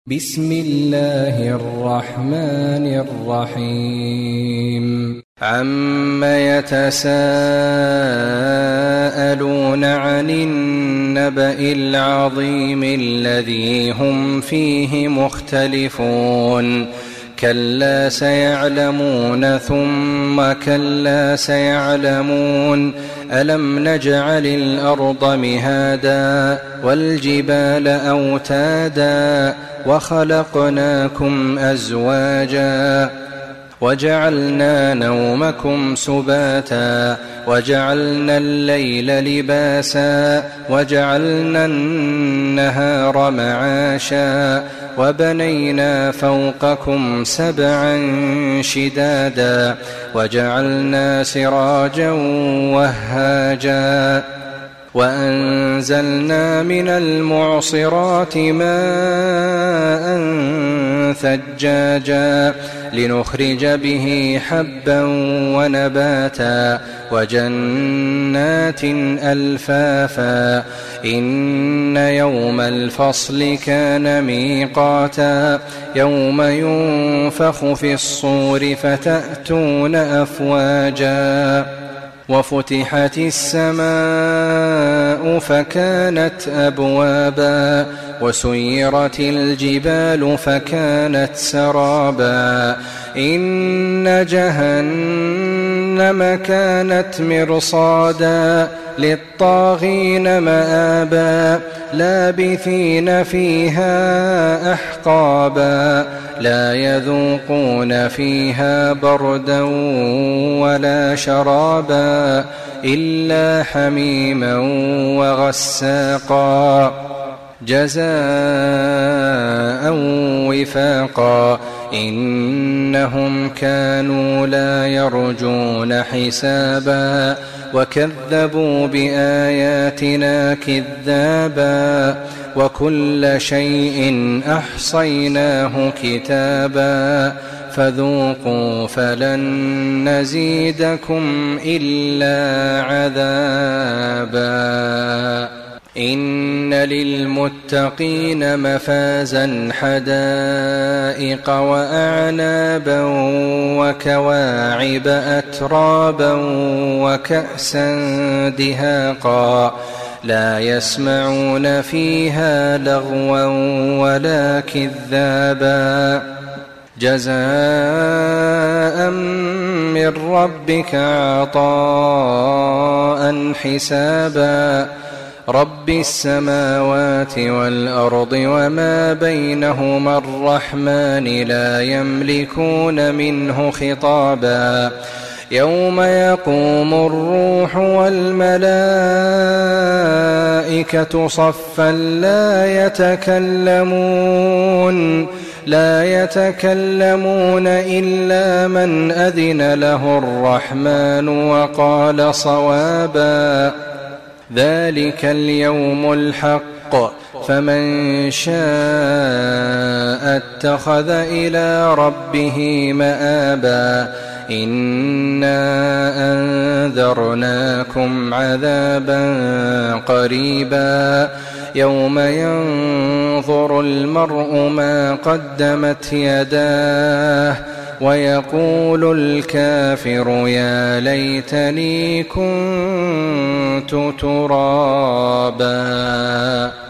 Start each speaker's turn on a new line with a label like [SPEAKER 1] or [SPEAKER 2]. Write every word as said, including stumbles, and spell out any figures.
[SPEAKER 1] بسم الله الرحمن الرحيم عم يتساءلون عن النبأ العظيم الذي هم فيه مختلفون كلا سيعلمون ثم كلا سيعلمون ألم نجعل الأرض مهادا والجبال أوتادا وخلقناكم أزواجا وجعلنا نومكم سباتا وجعلنا الليل لباسا وجعلنا النهار معاشا وبنينا فوقكم سبعا شدادا وجعلنا سراجا وهاجا وأنزلنا من المعصرات ماء ثجاجا لنخرج به حبا ونباتا وجنات ألفافا إن يوم الفصل كان ميقاتا يوم ينفخ في الصور فتأتون أفواجا وفتحت السماء فكانت أبوابا وسيرت الجبال فكانت سرابا إن جهنم كانت مرصادا للطاغين مآبا لابثين فيها أحقابا لا يذوقون فيها بردا ولا شرابا إلا حميما وغساقا جزاء وفاقا إنهم كانوا لا يرجون حسابا وكذبوا بآياتنا كذابا وكل شيء أحصيناه كتابا فذوقوا فلن نزيدكم إلا عذابا إن للمتقين مفازا حدائق وأعنابا وكواعب أترابا وكأسا دهاقا لا يسمعون فيها لغوا ولا كذابا جزاء من ربك عطاء حسابا رب السماوات والأرض وما بينهما الرحمن لا يملكون منه خطابا يوم يقوم الروح والملائكة صفا لا يتكلمون لا يتكلمون إلا من أذن له الرحمن وقال صوابا ذلك اليوم الحق فمن شاء اتخذ إلى ربه مآبا إنا أنذرناكم عذابا قريبا يوم ينظر المرء ما قدمت يداه ويقول الكافر يا ليتني كنت ترابا.